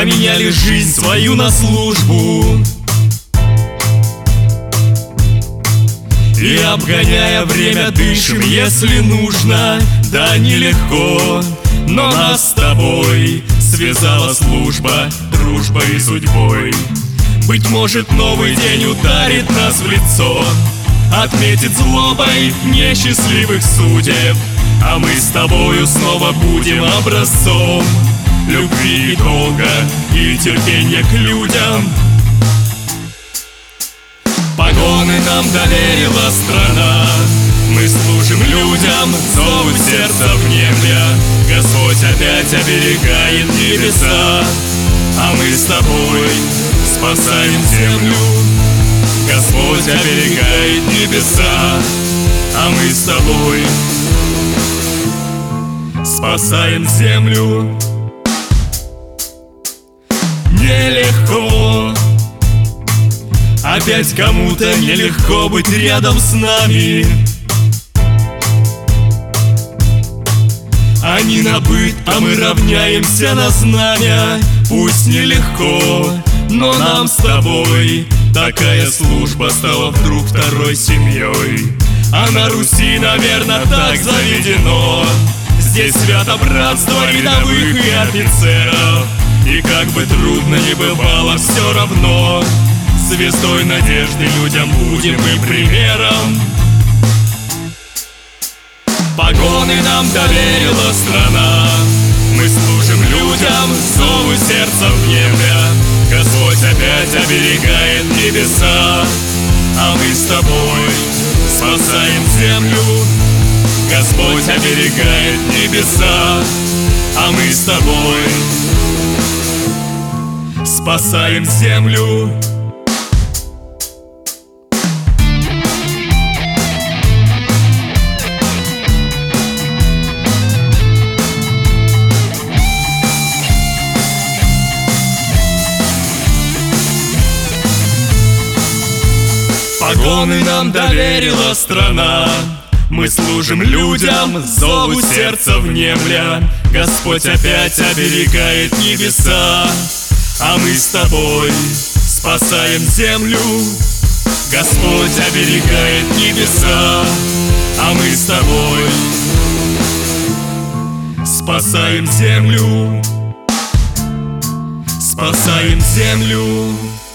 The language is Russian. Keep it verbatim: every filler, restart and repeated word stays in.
поменяли жизнь свою на службу. И обгоняя время дышим, если нужно. Да, нелегко, но нас с тобой связала служба, дружбой и судьбой. Быть может, новый день ударит нас в лицо, отметит злобой несчастливых судеб, а мы с тобою снова будем образцом любви и долга и терпения к людям. Погоны нам доверила страна, мы служим людям, зову сердца внемля. Господь опять оберегает небеса, а мы с тобой спасаем землю. Господь оберегает небеса, а мы с тобой спасаем землю. Нелегко, опять кому-то нелегко быть рядом с нами. Они на быт, а мы равняемся на знамя. Пусть нелегко, но нам с тобой такая служба стала вдруг второй семьей. А на Руси, наверное, так заведено. Здесь свято братство рядовых и офицеров. И как бы трудно ни бывало, все равно звездой надежды людям будем мы примером. Погоны нам доверила страна, мы служим людям, зову сердца внемля. Господь опять оберегает небеса, а мы с тобой спасаем землю. Господь оберегает небеса, а мы с тобой спасаем землю. Погоны нам доверила страна, мы служим людям, зову сердца внемля. Господь опять оберегает небеса, а мы с тобой спасаем землю. Господь оберегает небеса, а мы с тобой спасаем землю. Спасаем землю.